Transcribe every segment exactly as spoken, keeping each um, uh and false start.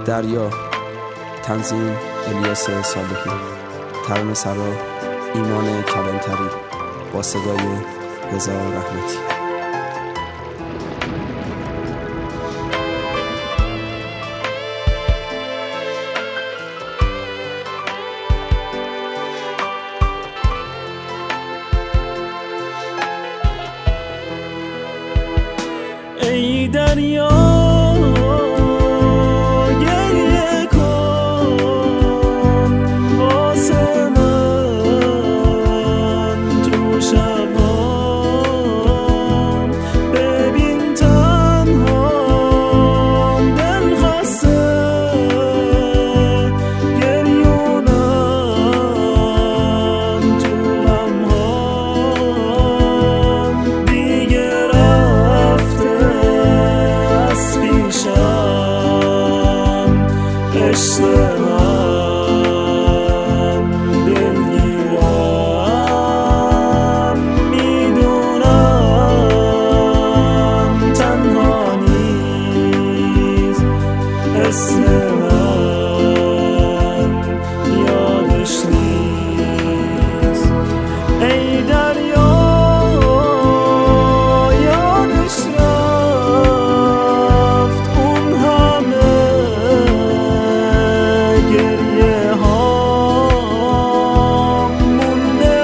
دریا، تنظیم الیاس صالحی، ترانه سرا ایمان کلانتری با صدای رضا رحمتی. ای دریا گریه کن واسه من تو شبام، ببین تنهام دل خسته گریونم تو غمهام، دیگه رفته از پیشم عشق من دلگیرم، میدونم تنها نیست اسم من یادش نیست. ای دریا یادش رفت اون همه گریه ها، مونده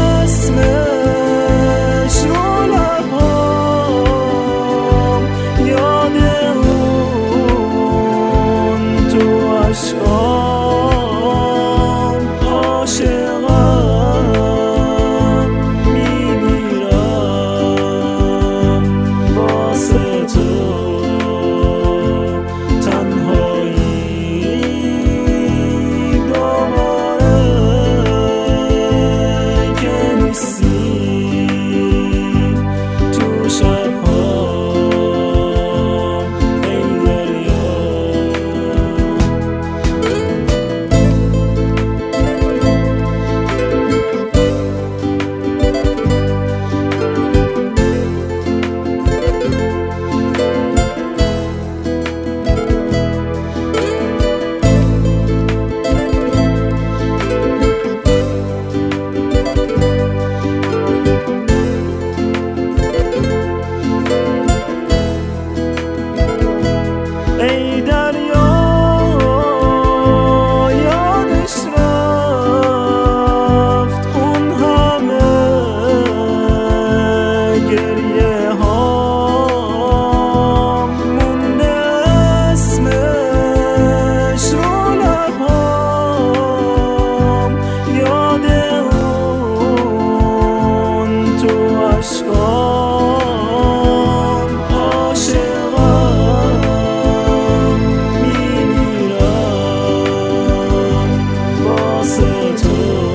اسمش رو لبام، یاد اون تو عشقام، عاشقم میمیرم واسه تو، تنهایی دوباره که نیستی تو شب‌ها. ای دریا ای دریا یادش رفت اون همه گریه ها، مونده اسمش رو لبام، یاد اون تو عشقام، عاشقم میمیرم واسه تو.